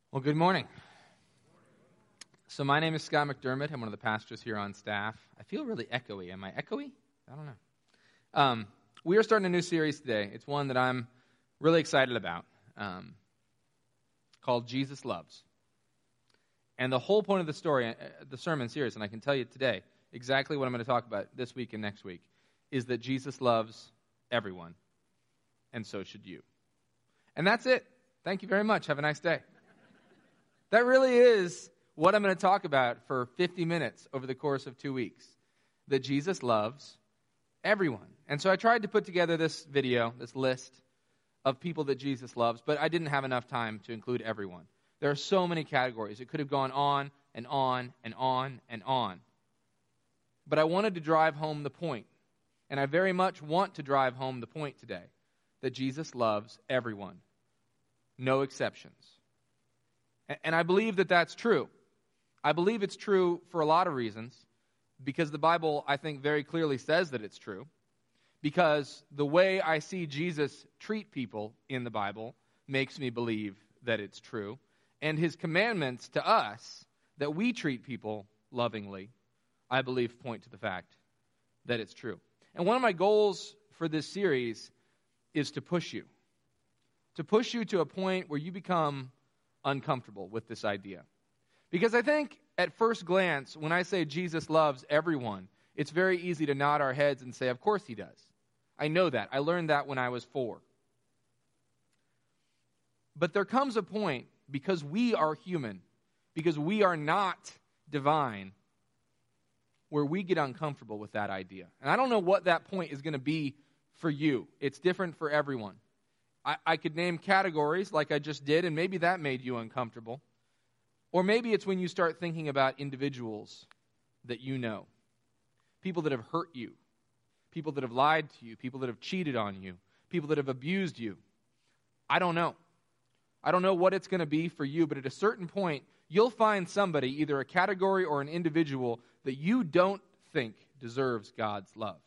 Well, good morning. So my name is Scott McDermott. I'm one of the pastors here on staff. I feel really echoey. Am I echoey? I don't know. We are starting a new series today. It's one that I'm really excited about, called Jesus Loves. And the whole point of the story, the sermon series, and I can tell you today exactly what I'm going to talk about this week and next week, is that Jesus loves everyone, and so should you. And that's it. Thank you very much. Have a nice day. That really is what I'm going to talk about for 50 minutes over the course of 2 weeks, that Jesus loves everyone. And so I tried to put together this video, this list of people that Jesus loves, but I didn't have enough time to include everyone. There are so many categories. It could have gone on and on and on and on. But I wanted to drive home the point, and I very much want to drive home the point today, that Jesus loves everyone, no exceptions. And I believe that that's true. I believe it's true for a lot of reasons, because the Bible, I think, very clearly says that it's true, because the way I see Jesus treat people in the Bible makes me believe that it's true, and his commandments to us that we treat people lovingly, I believe, point to the fact that it's true. And one of my goals for this series is to push you to a point where you become uncomfortable with this idea. Because I think at first glance, when I say Jesus loves everyone, it's very easy to nod our heads and say, of course he does. I know that. I learned that when I was 4. But there comes a point, because we are human, because we are not divine, where we get uncomfortable with that idea. And I don't know what that point is going to be for you. It's different for everyone. I could name categories like I just did, and maybe that made you uncomfortable. Or maybe it's when you start thinking about individuals that you know. People that have hurt you. People that have lied to you. People that have cheated on you. People that have abused you. I don't know. I don't know what it's going to be for you, but at a certain point, you'll find somebody, either a category or an individual, that you don't think deserves God's love.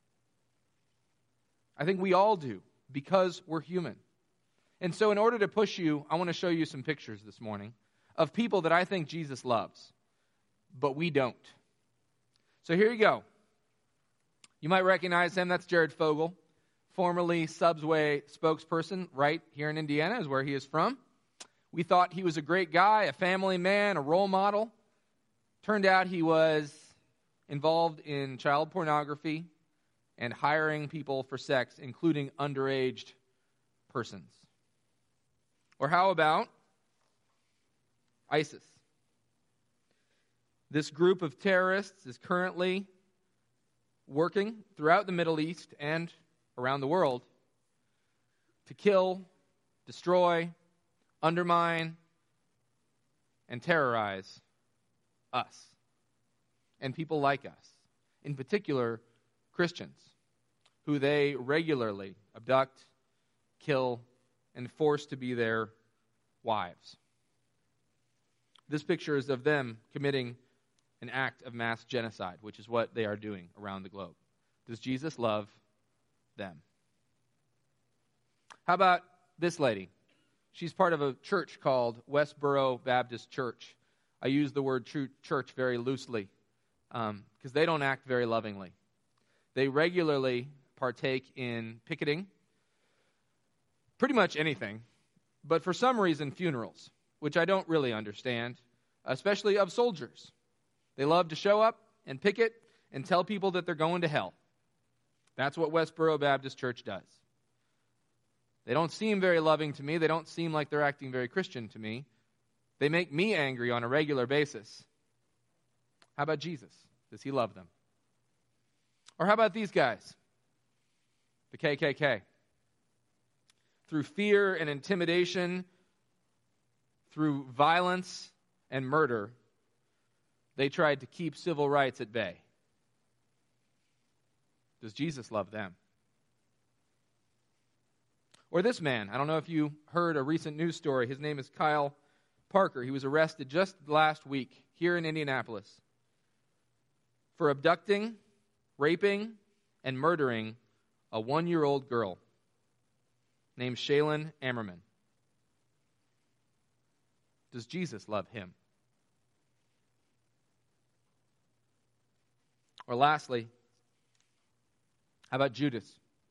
I think we all do, because we're human. And so in order to push you, I want to show you some pictures this morning of people that I think Jesus loves, but we don't. So here you go. You might recognize him. That's Jared Fogle, formerly Subway spokesperson right here in Indiana, is where he is from. We thought he was a great guy, a family man, a role model. Turned out he was involved in child pornography and hiring people for sex, including underage persons. Or how about ISIS? This group of terrorists is currently working throughout the Middle East and around the world to kill, destroy, undermine, and terrorize us and people like us, in particular Christians, who they regularly abduct, kill, and force to be their wives. This picture is of them committing an act of mass genocide, which is what they are doing around the globe. Does Jesus love them? How about this lady? She's part of a church called Westboro Baptist Church. I use the word church very loosely because they don't act very lovingly. They regularly partake in picketing, pretty much anything, but for some reason funerals, which I don't really understand, especially of soldiers. They love to show up and picket and tell people that they're going to hell. That's what Westboro Baptist Church does. They don't seem very loving to me. They don't seem like they're acting very Christian to me. They make me angry on a regular basis. How about Jesus? Does he love them? Or how about these guys? The KKK. Through fear and intimidation, through violence and murder, they tried to keep civil rights at bay. Does Jesus love them? Or this man, I don't know if you heard a recent news story. His name is Kyle Parker. He was arrested just last week here in Indianapolis for abducting, raping, and murdering a 1-year-old girl. named Shaylin Ammerman. Does Jesus love him? Or lastly, how about Judas,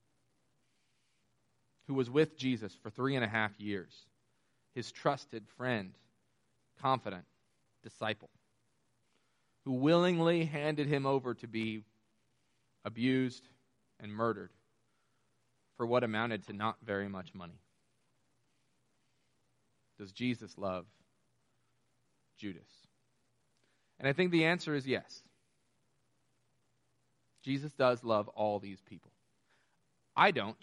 who was with Jesus for 3.5 years, his trusted friend, confident disciple, who willingly handed him over to be abused and murdered for what amounted to not very much money? Does Jesus love Judas? And I think the answer is yes. Jesus does love all these people. I don't.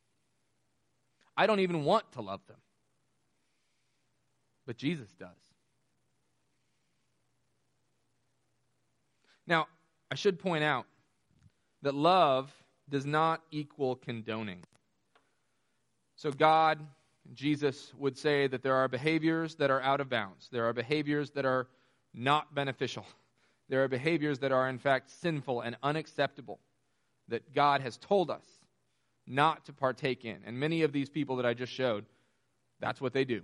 I don't even want to love them. But Jesus does. Now, I should point out that love does not equal condoning. So God, Jesus would say that there are behaviors that are out of bounds. There are behaviors that are not beneficial. There are behaviors that are in fact sinful and unacceptable that God has told us not to partake in. And many of these people that I just showed, that's what they do.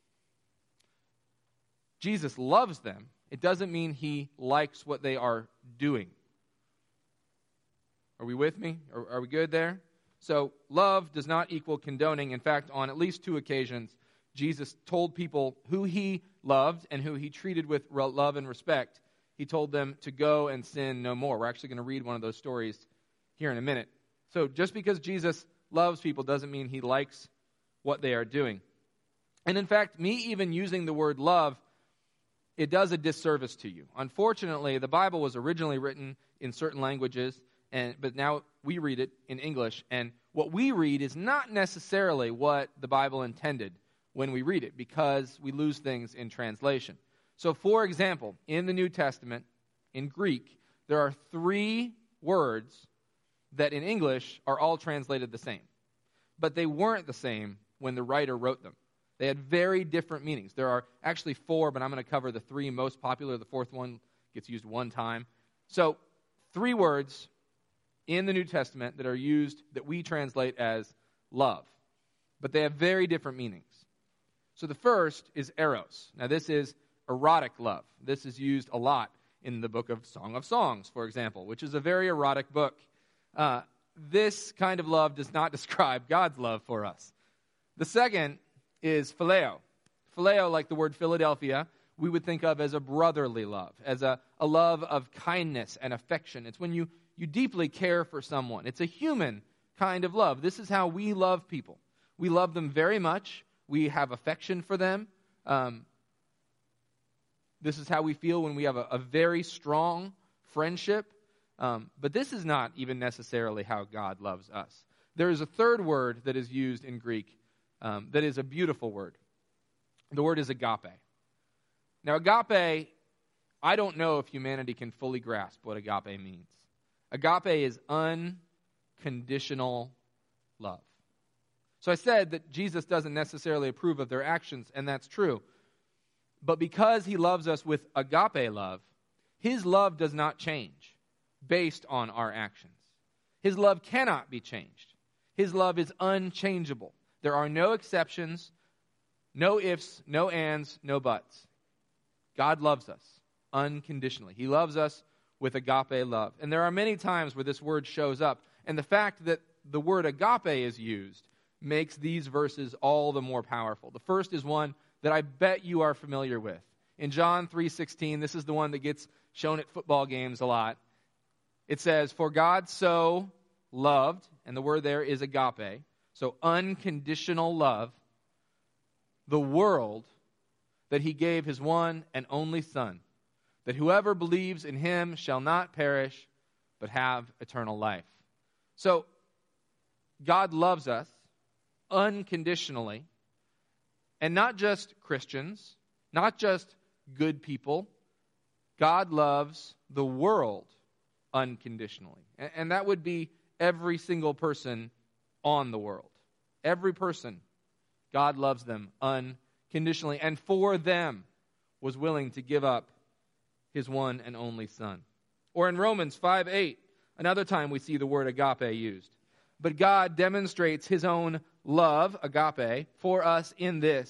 Jesus loves them. It doesn't mean he likes what they are doing. Are we with me? Are we good there? So love does not equal condoning. In fact, on at least 2 occasions, Jesus told people who he loved and who he treated with love and respect. He told them to go and sin no more. We're actually going to read one of those stories here in a minute. So just because Jesus loves people doesn't mean he likes what they are doing. And in fact, me even using the word love, it does a disservice to you. Unfortunately, the Bible was originally written in certain languages, but now we read it in English. And what we read is not necessarily what the Bible intended when we read it, because we lose things in translation. So, for example, in the New Testament, in Greek, there are 3 words that in English are all translated the same. But they weren't the same when the writer wrote them. They had very different meanings. There are actually 4, but I'm going to cover the 3 most popular. The 4th one gets used 1 time. So, 3 words in the New Testament that are used that we translate as love. But they have very different meanings. So the first is eros. Now this is erotic love. This is used a lot in the book of Song of Songs, for example, which is a very erotic book. This kind of love does not describe God's love for us. The second is phileo. Phileo, like the word Philadelphia, we would think of as a brotherly love, as a love of kindness and affection. It's when you deeply care for someone. It's a human kind of love. This is how we love people. We love them very much. We have affection for them. This is how we feel when we have a very strong friendship. But this is not even necessarily how God loves us. There is a third word that is used in Greek that is a beautiful word. The word is agape. Now, agape, I don't know if humanity can fully grasp what agape means. Agape is unconditional love. So I said that Jesus doesn't necessarily approve of their actions, and that's true. But because he loves us with agape love, his love does not change based on our actions. His love cannot be changed. His love is unchangeable. There are no exceptions, no ifs, no ands, no buts. God loves us unconditionally. He loves us with agape love. And there are many times where this word shows up, and the fact that the word agape is used makes these verses all the more powerful. The first is one that I bet you are familiar with. In John 3:16, this is the one that gets shown at football games a lot. It says, "For God so loved," and the word there is agape, so unconditional love, "the world, that he gave his one and only Son, that whoever believes in him shall not perish, but have eternal life." So, God loves us unconditionally, and not just Christians, not just good people. God loves the world unconditionally. And that would be every single person on the world. Every person, God loves them unconditionally, and for them was willing to give up his one and only Son. Or in Romans 5:8, another time we see the word agape used. "But God demonstrates his own love," agape, "for us in this: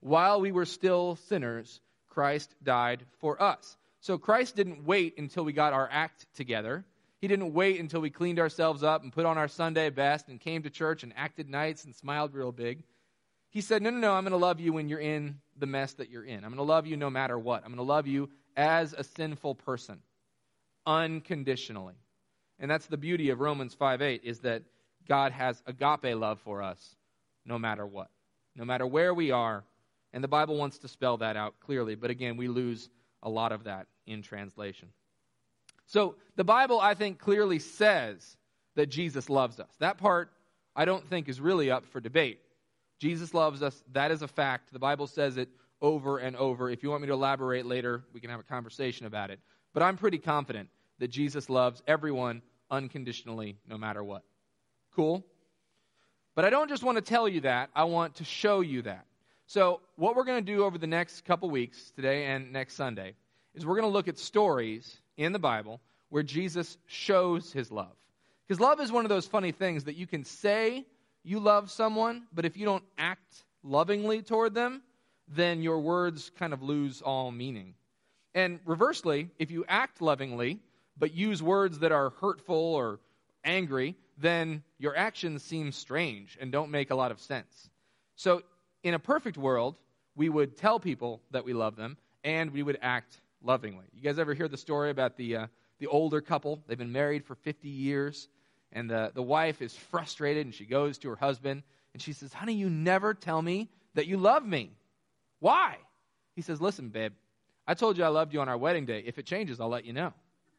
While we were still sinners, Christ died for us. So Christ didn't wait until we got our act together. He didn't wait until we cleaned ourselves up and put on our Sunday best and came to church and acted nice and smiled real big. He said, no, I'm going to love you when you're in the mess that you're in. I'm going to love you no matter what. I'm going to love you as a sinful person, unconditionally. And that's the beauty of Romans 5:8, is that God has agape love for us no matter what, no matter where we are. And the Bible wants to spell that out clearly. But again, we lose a lot of that in translation. So the Bible, I think, clearly says that Jesus loves us. That part, I don't think, is really up for debate. Jesus loves us. That is a fact. The Bible says it over and over. If you want me to elaborate later, we can have a conversation about it. But I'm pretty confident that Jesus loves everyone unconditionally, no matter what. Cool? But I don't just want to tell you that. I want to show you that. So what we're going to do over the next couple weeks, today and next Sunday, is we're going to look at stories in the Bible where Jesus shows his love. Because love is one of those funny things that you can say you love someone, but if you don't act lovingly toward them, then your words kind of lose all meaning. And reversely, if you act lovingly, but use words that are hurtful or angry, then your actions seem strange and don't make a lot of sense. So in a perfect world, we would tell people that we love them, and we would act lovingly. You guys ever hear the story about the older couple? They've been married for 50 years, and the wife is frustrated, and she goes to her husband, and she says, honey, you never tell me that you love me. Why? He says, listen, babe, I told you I loved you on our wedding day. If it changes, I'll let you know.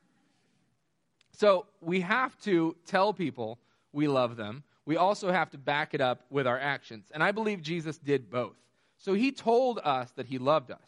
So we have to tell people we love them. We also have to back it up with our actions. And I believe Jesus did both. So he told us that he loved us.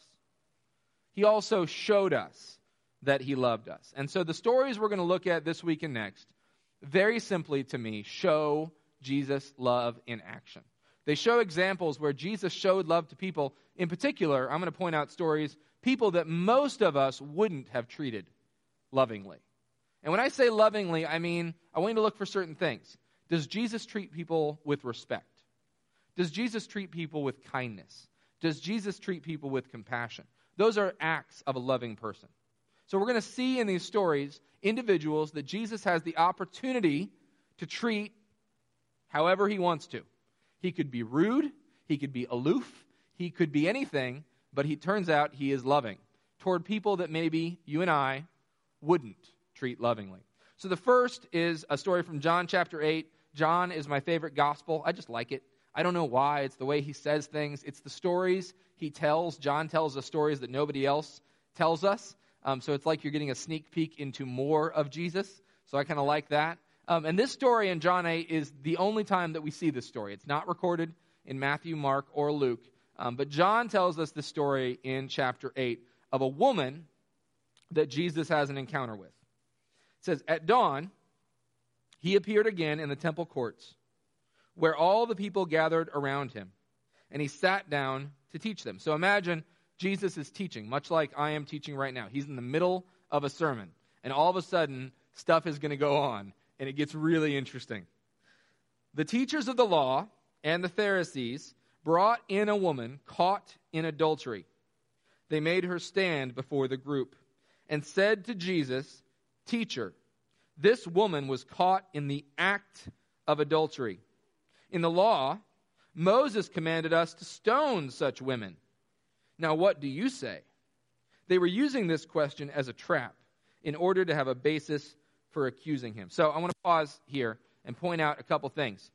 He also showed us that he loved us. And so the stories we're going to look at this week and next, very simply to me, show Jesus' love in action. They show examples where Jesus showed love to people. In particular, I'm going to point out stories, people that most of us wouldn't have treated lovingly. And when I say lovingly, I mean, I want you to look for certain things. Does Jesus treat people with respect? Does Jesus treat people with kindness? Does Jesus treat people with compassion? Those are acts of a loving person. So we're going to see in these stories individuals that Jesus has the opportunity to treat however he wants to. He could be rude, he could be aloof, he could be anything, but he turns out he is loving toward people that maybe you and I wouldn't treat lovingly. So the first is a story from John chapter 8. John is my favorite gospel. I just like it. I don't know why. It's the way he says things. It's the stories he tells. John tells us stories that nobody else tells us. So it's like you're getting a sneak peek into more of Jesus. So I kind of like that. And this story in John 8 is the only time that we see this story. It's not recorded in Matthew, Mark, or Luke. But John tells us the story in chapter 8 of a woman that Jesus has an encounter with. It says, at dawn, he appeared again in the temple courts, where all the people gathered around him, and he sat down to teach them. So imagine Jesus is teaching, much like I am teaching right now. He's in the middle of a sermon, and all of a sudden, stuff is going to go on, and it gets really interesting. The teachers of the law and the Pharisees brought in a woman caught in adultery. They made her stand before the group and said to Jesus, "Teacher, this woman was caught in the act of adultery. In the law, Moses commanded us to stone such women. Now what do you say?" They were using this question as a trap in order to have a basis for accusing him. So I want to pause here and point out a couple things.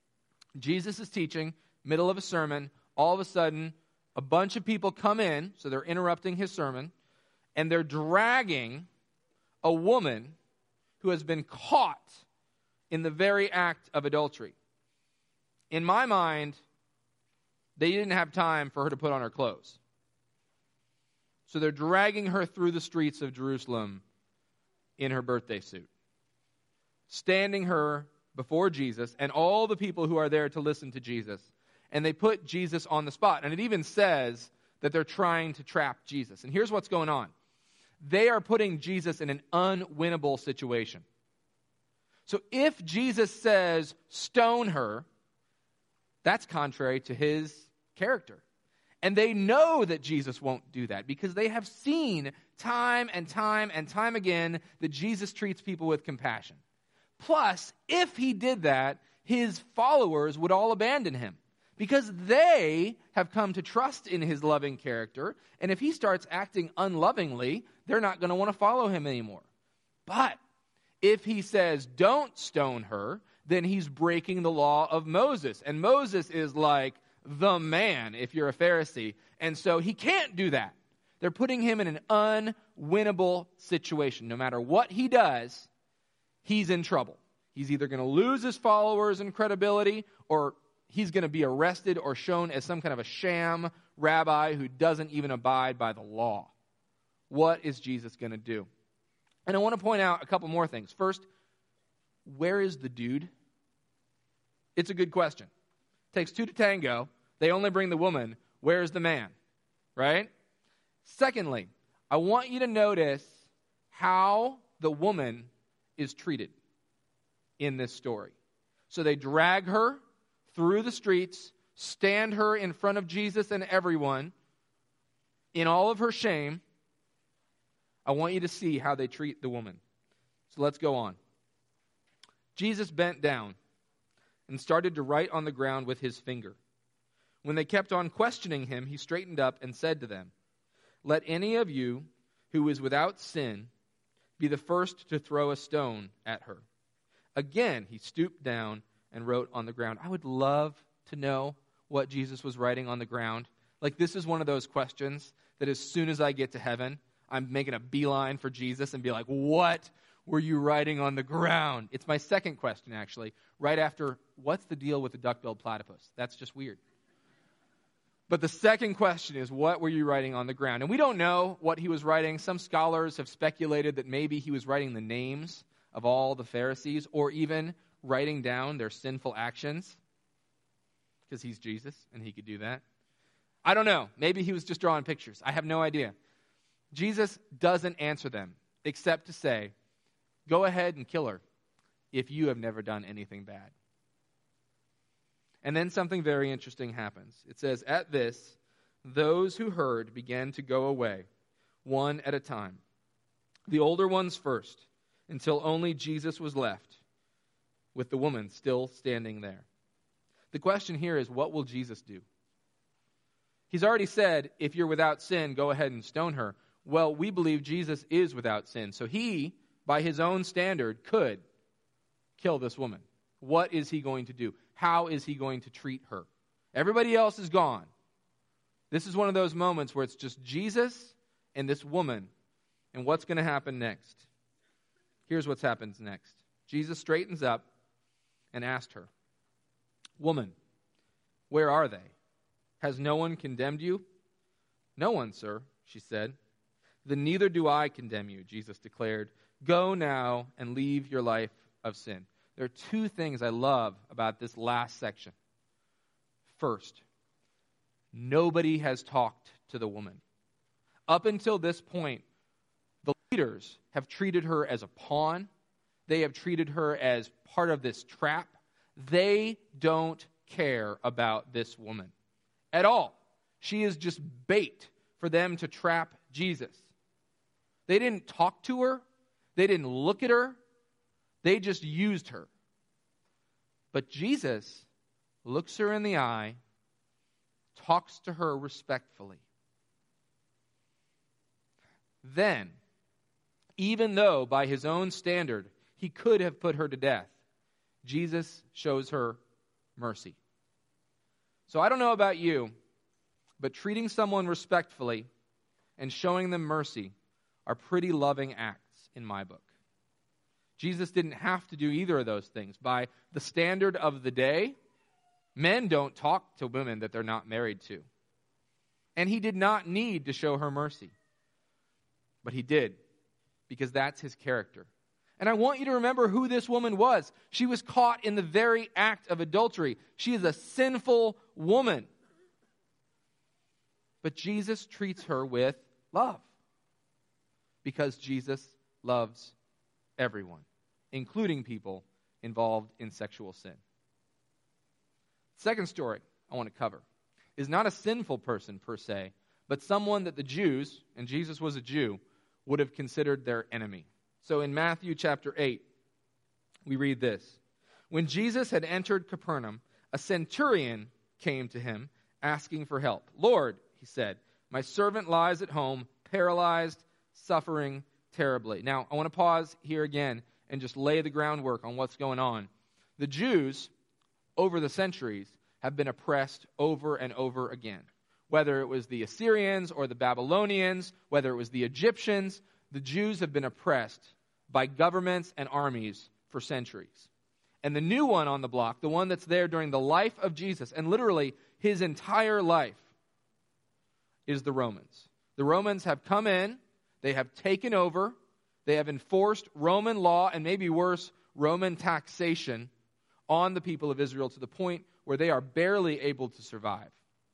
Jesus is teaching, middle of a sermon. All of a sudden, a bunch of people come in, so they're interrupting his sermon, and they're dragging a woman who has been caught in the very act of adultery. In my mind, they didn't have time for her to put on her clothes. So they're dragging her through the streets of Jerusalem in her birthday suit, standing her before Jesus and all the people who are there to listen to Jesus. And they put Jesus on the spot. And it even says that they're trying to trap Jesus. And here's what's going on. They are putting Jesus in an unwinnable situation. So if Jesus says, stone her, that's contrary to his character. And they know that Jesus won't do that because they have seen time and time and time again that Jesus treats people with compassion. Plus, if he did that, his followers would all abandon him because they have come to trust in his loving character. And if he starts acting unlovingly, they're not going to want to follow him anymore. But if he says, don't stone her, then he's breaking the law of Moses. And Moses is like the man if you're a Pharisee. And so he can't do that. They're putting him in an unwinnable situation. No matter what he does, he's in trouble. He's either going to lose his followers and credibility, or he's going to be arrested or shown as some kind of a sham rabbi who doesn't even abide by the law. What is Jesus going to do? And I want to point out a couple more things. First, where is the dude? It's a good question. It takes two to tango. They only bring the woman. Where's the man? Right? Secondly, I want you to notice how the woman is treated in this story. So they drag her through the streets, stand her in front of Jesus and everyone in all of her shame. I want you to see how they treat the woman. So let's go on. Jesus bent down and started to write on the ground with his finger. When they kept on questioning him, he straightened up and said to them, "Let any of you who is without sin be the first to throw a stone at her." Again, he stooped down and wrote on the ground. I would love to know what Jesus was writing on the ground. Like, this is one of those questions that as soon as I get to heaven, I'm making a beeline for Jesus and be like, what were you writing on the ground? It's my second question, actually, right after, what's the deal with the duck-billed platypus? That's just weird. But the second question is, what were you writing on the ground? And we don't know what he was writing. Some scholars have speculated that maybe he was writing the names of all the Pharisees, or even writing down their sinful actions, because he's Jesus and he could do that. I don't know. Maybe he was just drawing pictures. I have no idea. Jesus doesn't answer them except to say, go ahead and kill her if you have never done anything bad. And then something very interesting happens. It says, at this, those who heard began to go away, one at a time. The older ones first, until only Jesus was left, with the woman still standing there. The question here is, what will Jesus do? He's already said, if you're without sin, go ahead and stone her. Well, we believe Jesus is without sin. So he, by his own standard, could kill this woman. What is he going to do? How is he going to treat her? Everybody else is gone. This is one of those moments where it's just Jesus and this woman. And what's going to happen next? Here's what happens next. Jesus straightens up and asked her, "Woman, where are they? Has no one condemned you?" "No one, sir," she said. "Then neither do I condemn you," Jesus declared. "Go now and leave your life of sin." There are two things I love about this last section. First, nobody has talked to the woman. Up until this point, the leaders have treated her as a pawn. They have treated her as part of this trap. They don't care about this woman at all. She is just bait for them to trap Jesus. They didn't talk to her. They didn't look at her. They just used her. But Jesus looks her in the eye, talks to her respectfully. Then, even though by his own standard he could have put her to death, Jesus shows her mercy. So I don't know about you, but treating someone respectfully and showing them mercy are pretty loving acts in my book. Jesus didn't have to do either of those things. By the standard of the day, men don't talk to women that they're not married to. And he did not need to show her mercy. But he did, because that's his character. And I want you to remember who this woman was. She was caught in the very act of adultery. She is a sinful woman. But Jesus treats her with love, because Jesus loves everyone, including people involved in sexual sin. Second story I want to cover is not a sinful person per se, but someone that the Jews, and Jesus was a Jew, would have considered their enemy. So in Matthew chapter 8, we read this. When Jesus had entered Capernaum, a centurion came to him, asking for help. Lord, he said, my servant lies at home, paralyzed, suffering terribly. Now, I want to pause here again and just lay the groundwork on what's going on. The Jews, over the centuries, have been oppressed over and over again. Whether it was the Assyrians or the Babylonians, whether it was the Egyptians, the Jews have been oppressed by governments and armies for centuries. And the new one on the block, the one that's there during the life of Jesus, and literally his entire life, is the Romans. The Romans have come in, they have taken over, they have enforced Roman law, and maybe worse, Roman taxation on the people of Israel to the point where they are barely able to survive.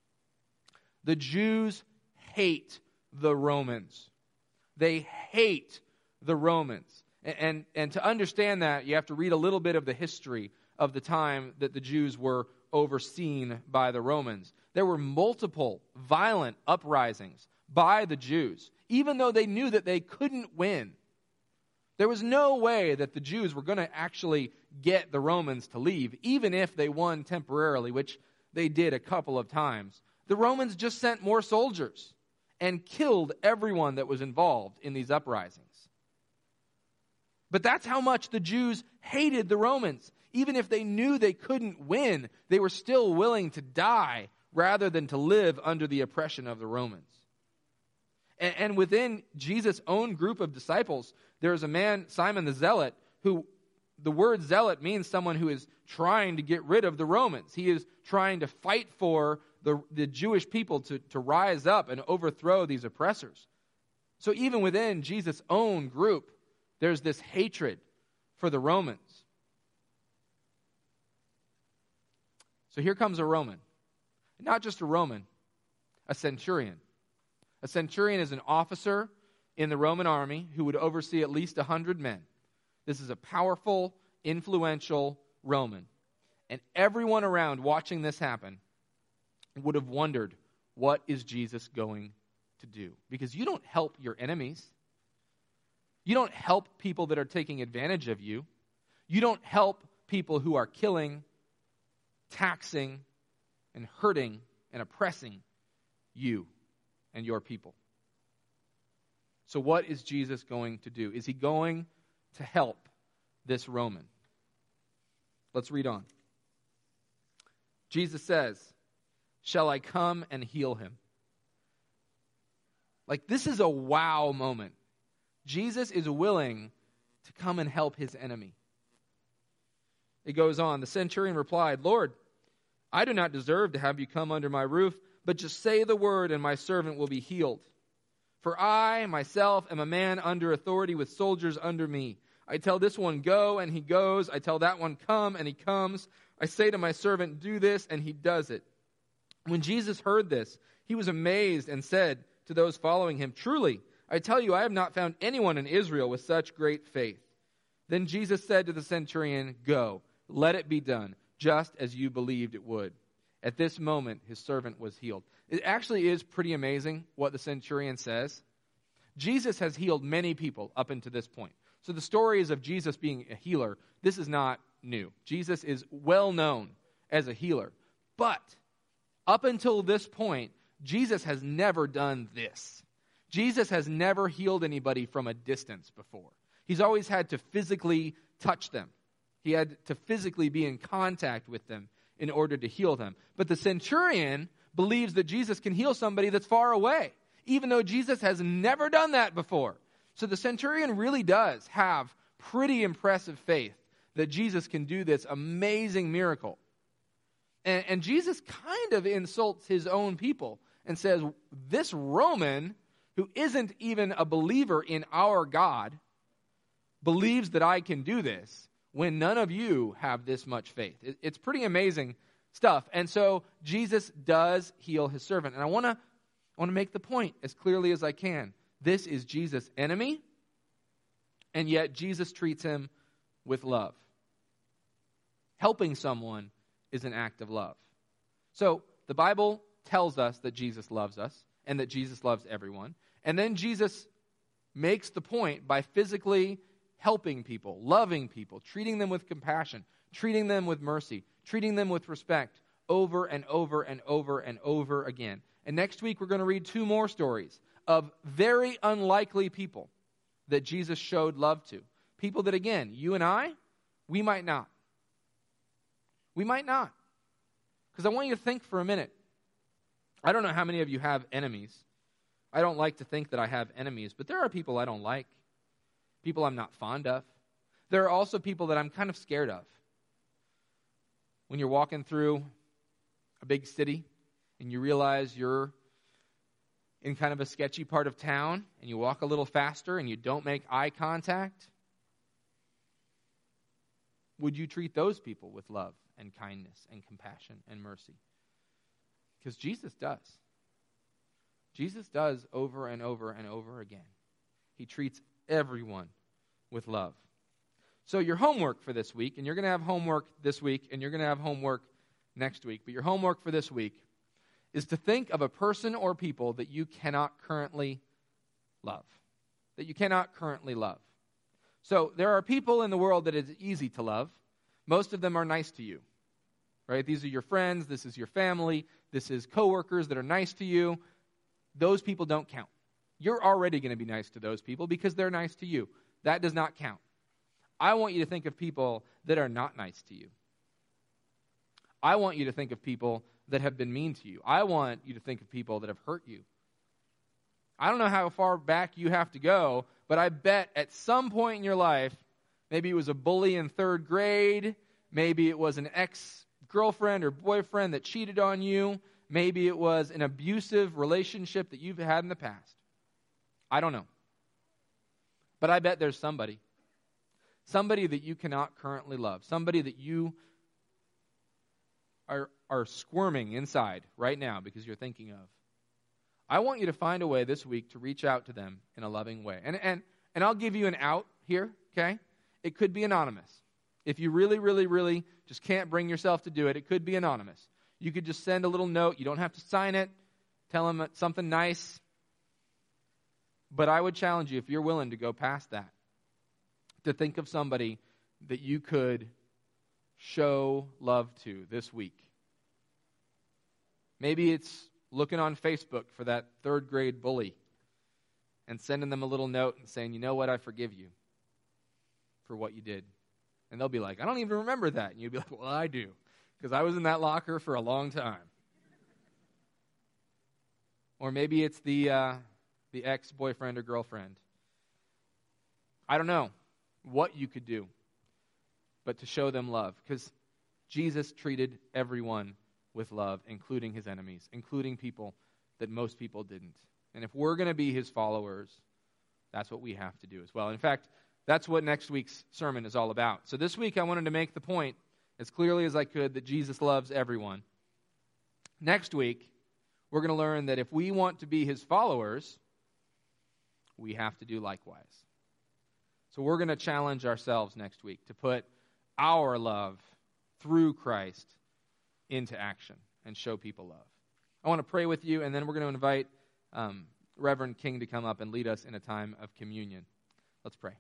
The Jews hate the Romans. They hate the Romans. And to understand that, you have to read a little bit of the history of the time that the Jews were overseen by the Romans. There were multiple violent uprisings by the Jews, even though they knew that they couldn't win. There was no way that the Jews were going to actually get the Romans to leave, even if they won temporarily, which they did a couple of times. The Romans just sent more soldiers and killed everyone that was involved in these uprisings. But that's how much the Jews hated the Romans. Even if they knew they couldn't win, they were still willing to die rather than to live under the oppression of the Romans. And within Jesus' own group of disciples, there is a man, Simon the Zealot, who the word zealot means someone who is trying to get rid of the Romans. He is trying to fight for the Jewish people to rise up and overthrow these oppressors. So even within Jesus' own group, there's this hatred for the Romans. So here comes a Roman. Not just a Roman, a centurion. A centurion is an officer in the Roman army who would oversee at least 100 men. This is a powerful, influential Roman. And everyone around watching this happen would have wondered, what is Jesus going to do? Because you don't help your enemies. You don't help people that are taking advantage of you. You don't help people who are killing, taxing, and hurting and oppressing you and your people. So what is Jesus going to do? Is he going to help this Roman? Let's read on. Jesus says, "Shall I come and heal him?" Like, this is a wow moment. Jesus is willing to come and help his enemy. It goes on. The centurion replied, "Lord, I do not deserve to have you come under my roof, but just say the word and my servant will be healed. For I, myself, am a man under authority with soldiers under me. I tell this one, go, and he goes. I tell that one, come, and he comes. I say to my servant, do this, and he does it." When Jesus heard this, he was amazed and said to those following him, "Truly, I tell you, I have not found anyone in Israel with such great faith." Then Jesus said to the centurion, "Go, let it be done, just as you believed it would." At this moment, his servant was healed. It actually is pretty amazing what the centurion says. Jesus has healed many people up until this point. So the stories of Jesus being a healer, this is not new. Jesus is well known as a healer. But up until this point, Jesus has never done this. Jesus has never healed anybody from a distance before. He's always had to physically touch them. He had to physically be in contact with them in order to heal them. But the centurion believes that Jesus can heal somebody that's far away, even though Jesus has never done that before. So the centurion really does have pretty impressive faith that Jesus can do this amazing miracle. And Jesus kind of insults his own people and says, this Roman, who isn't even a believer in our God, believes that I can do this when none of you have this much faith. It's pretty amazing stuff. And so Jesus does heal his servant. And I want to make the point as clearly as I can. This is Jesus' enemy, and yet Jesus treats him with love. Helping someone is an act of love. So the Bible tells us that Jesus loves us and that Jesus loves everyone. And then Jesus makes the point by physically helping people, loving people, treating them with compassion, treating them with mercy, treating them with respect over and over and over and over again. And next week we're going to read 2 more stories of very unlikely people that Jesus showed love to. People that, again, you and I, we might not. We might not. Because I want you to think for a minute. I don't know how many of you have enemies. I don't like to think that I have enemies, but there are people I don't like, people I'm not fond of. There are also people that I'm kind of scared of. When you're walking through a big city and you realize you're in kind of a sketchy part of town and you walk a little faster and you don't make eye contact, would you treat those people with love and kindness and compassion and mercy? Because Jesus does. Jesus does over and over and over again. He treats everyone with love. So your homework for this week, and you're going to have homework this week, and you're going to have homework next week, but your homework for this week is to think of a person or people that you cannot currently love. That you cannot currently love. So there are people in the world that it's easy to love. Most of them are nice to you. Right? These are your friends, this is your family, this is coworkers that are nice to you. Those people don't count. You're already going to be nice to those people because they're nice to you. That does not count. I want you to think of people that are not nice to you. I want you to think of people that have been mean to you. I want you to think of people that have hurt you. I don't know how far back you have to go, but I bet at some point in your life, maybe it was a bully in 3rd grade, maybe it was an ex-girlfriend or boyfriend that cheated on you, maybe it was an abusive relationship that you've had in the past. I don't know. But I bet there's somebody that you cannot currently love, somebody that you are squirming inside right now because you're thinking of. I want you to find a way this week to reach out to them in a loving way. And I'll give you an out here, okay? It could be anonymous. If you really, really, really just can't bring yourself to do it, it could be anonymous. You could just send a little note. You don't have to sign it. Tell them something nice. But I would challenge you, if you're willing to go past that, to think of somebody that you could show love to this week. Maybe it's looking on Facebook for that 3rd grade bully and sending them a little note and saying, you know what, I forgive you for what you did. And they'll be like, I don't even remember that. And you'd be like, well, I do, because I was in that locker for a long time. Or maybe it's the ex-boyfriend or girlfriend. I don't know what you could do, but to show them love, because Jesus treated everyone with love, including his enemies, including people that most people didn't. And if we're going to be his followers, that's what we have to do as well. In fact, that's what next week's sermon is all about. So this week I wanted to make the point as clearly as I could that Jesus loves everyone. Next week, we're going to learn that if we want to be his followers, we have to do likewise. So we're going to challenge ourselves next week to put our love through Christ into action and show people love. I want to pray with you, and then we're going to invite Reverend King to come up and lead us in a time of communion. Let's pray.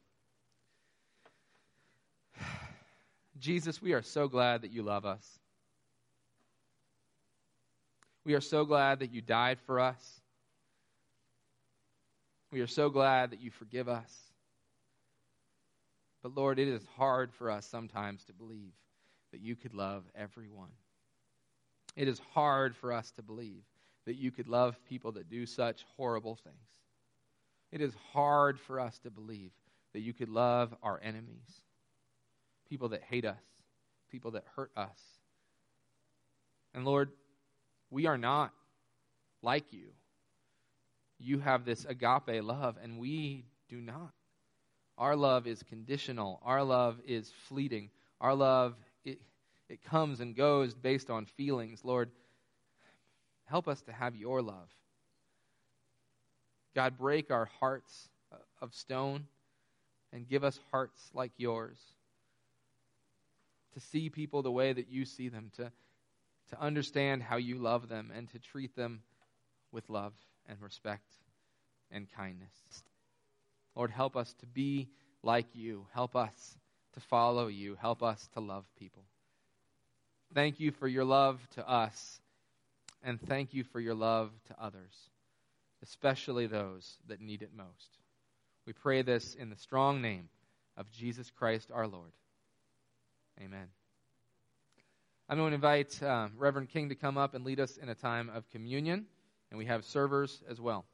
Jesus, we are so glad that you love us. We are so glad that you died for us. We are so glad that you forgive us. But Lord, it is hard for us sometimes to believe that you could love everyone. It is hard for us to believe that you could love people that do such horrible things. It is hard for us to believe that you could love our enemies, people that hate us, people that hurt us. And Lord, we are not like you. You have this agape love, and we do not. Our love is conditional. Our love is fleeting. Our love, it comes and goes based on feelings. Lord, help us to have your love. God, break our hearts of stone and give us hearts like yours, to see people the way that you see them, to to understand how you love them and to treat them with love and respect and kindness. Lord, help us to be like you. Help us to follow you. Help us to love people. Thank you for your love to us, and thank you for your love to others, especially those that need it most. We pray this in the strong name of Jesus Christ our Lord. Amen. I'm going to invite Reverend King to come up and lead us in a time of communion, and we have servers as well.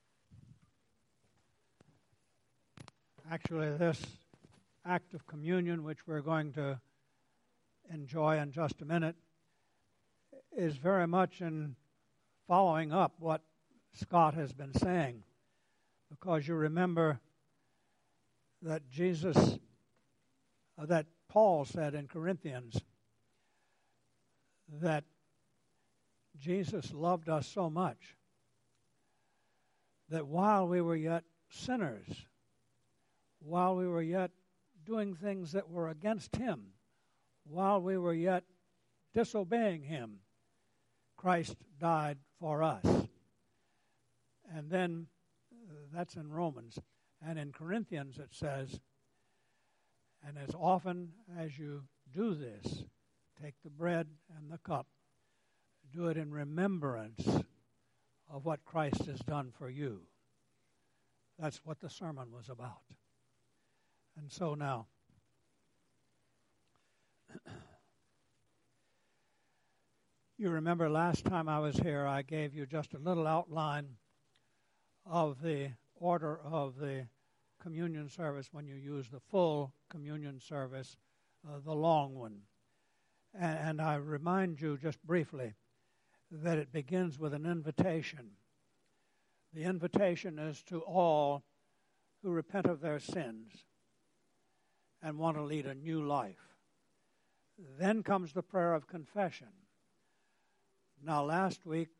Actually, this act of communion, which we're going to enjoy in just a minute, is very much in following up what Scott has been saying, because you remember that that Paul said in Corinthians that Jesus loved us so much that while we were yet sinners, while we were yet doing things that were against him, while we were yet disobeying him, Christ died for us. And then, that's in Romans. And in Corinthians it says, and as often as you do this, take the bread and the cup, do it in remembrance of what Christ has done for you. That's what the sermon was about. And so now, you remember last time I was here, I gave you just a little outline of the order of the communion service when you use the full communion service, the long one. And I remind you just briefly that it begins with an invitation. The invitation is to all who repent of their sins and want to lead a new life. Then comes the prayer of confession. Now, last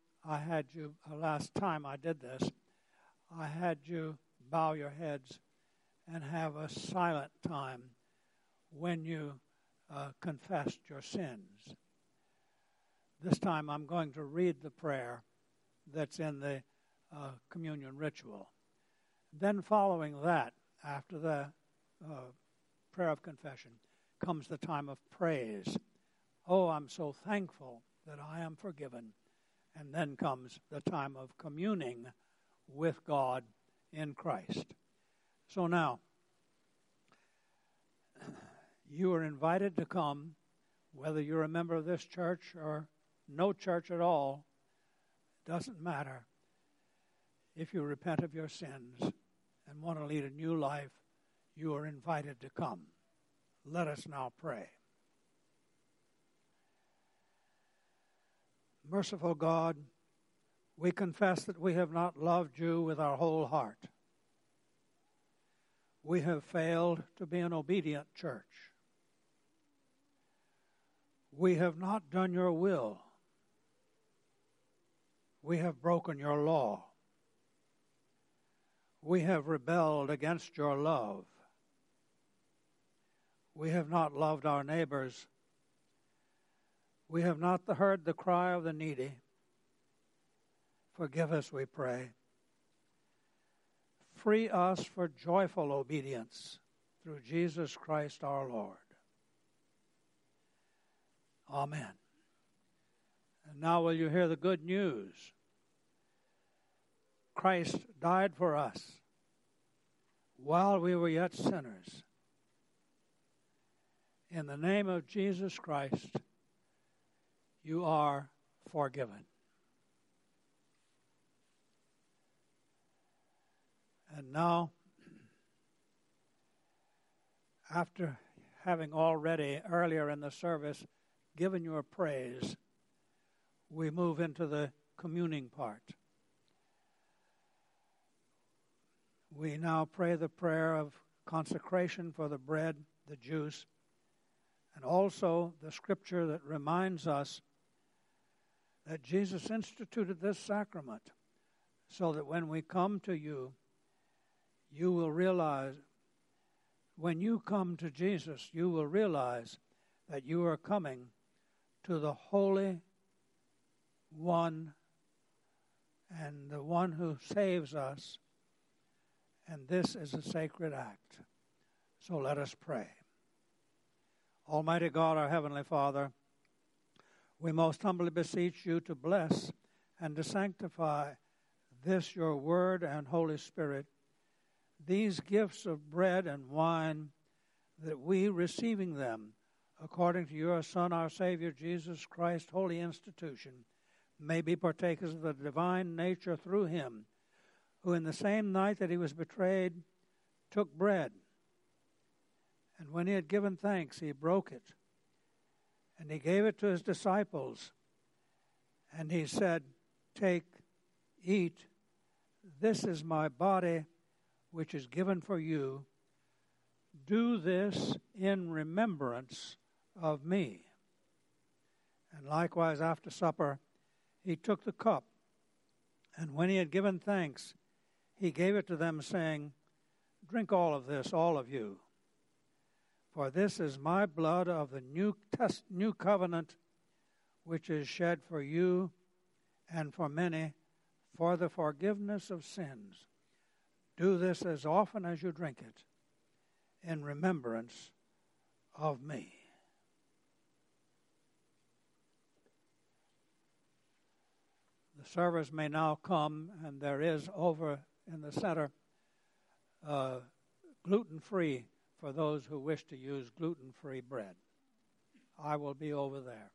time I did this, I had you bow your heads and have a silent time when you confessed your sins. This time I'm going to read the prayer that's in the communion ritual. Then following that, after the prayer of confession, comes the time of praise. Oh, I'm so thankful that I am forgiven. And then comes the time of communing with God in Christ. So now, you are invited to come, whether you're a member of this church or no church at all, doesn't matter. If you repent of your sins and want to lead a new life, you are invited to come. Let us now pray. Merciful God, we confess that we have not loved you with our whole heart. We have failed to be an obedient church. We have not done your will. We have broken your law. We have rebelled against your love. We have not loved our neighbors. We have not heard the cry of the needy. Forgive us, we pray. Free us for joyful obedience through Jesus Christ our Lord. Amen. And now will you hear the good news? Christ died for us while we were yet sinners. In the name of Jesus Christ, you are forgiven. And now, after having already earlier in the service given your praise, we move into the communing part. We now pray the prayer of consecration for the bread, the juice, and also the scripture that reminds us that Jesus instituted this sacrament so that when we come to you, you will realize, when you come to Jesus, you will realize that you are coming to the holy one and the one who saves us, and this is a sacred act. So let us pray. Almighty God, our Heavenly Father, we most humbly beseech you to bless and to sanctify this your word and Holy Spirit, these gifts of bread and wine, that we, receiving them according to your Son, our Savior, Jesus Christ, holy institution, may be partakers of the divine nature through him, who in the same night that he was betrayed took bread, and when he had given thanks, he broke it, and he gave it to his disciples, and he said, "Take, eat, this is my body, which is given for you. Do this in remembrance of me." And likewise after supper, he took the cup, and when he had given thanks, he gave it to them, saying, "Drink all of this, all of you. For this is my blood of the new covenant, which is shed for you and for many for the forgiveness of sins. Do this as often as you drink it in remembrance of me." The servers may now come, and there is over in the center gluten-free for those who wish to use gluten-free bread. I will be over there.